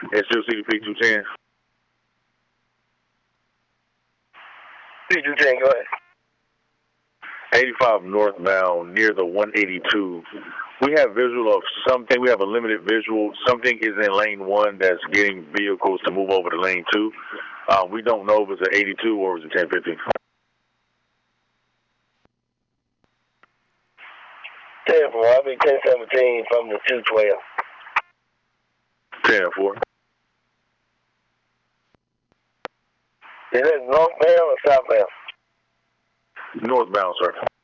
It's still CDP 210. C210, go ahead. 85 northbound near the 182. We have visual of something. We have a limited visual. Something is in lane 1 that's getting vehicles to move over to lane 2. We don't know if it's an 82 or if it's a 1050. 10-4, I'll be 1017 from the 212. 10-4. Is that northbound or southbound? Northbound, sir.